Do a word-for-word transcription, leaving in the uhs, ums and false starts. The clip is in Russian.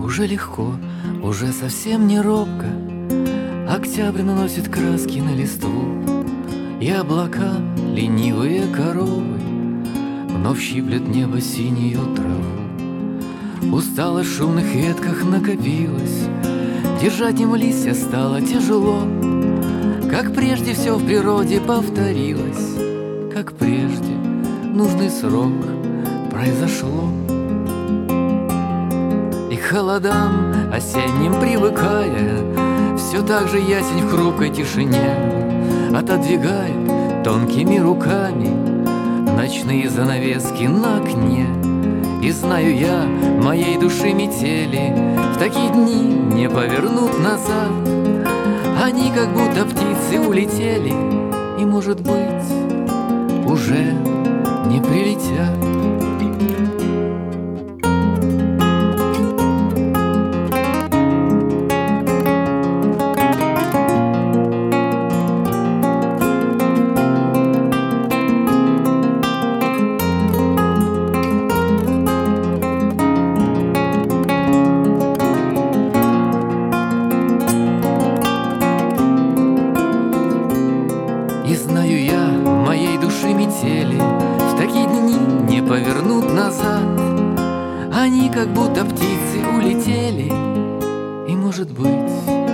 Уже легко, уже совсем не робко октябрь наносит краски на листву, и облака, ленивые коровы, вновь щиплет небо синюю траву. Усталость в шумных ветках накопилась, держать им листья стало тяжело. Как прежде все в природе повторилось, как прежде нужный срок произошло. И к холодам осенним привыкая, все так же ясень в хрупкой тишине отодвигает тонкими руками ночные занавески на окне. И знаю я, моей души метели в такие дни не повернут назад. Они как будто птицы улетели и, может быть, уже не прилетят. И знаю я, моей души метели в такие дни не повернут назад. Они как будто птицы улетели и, может быть,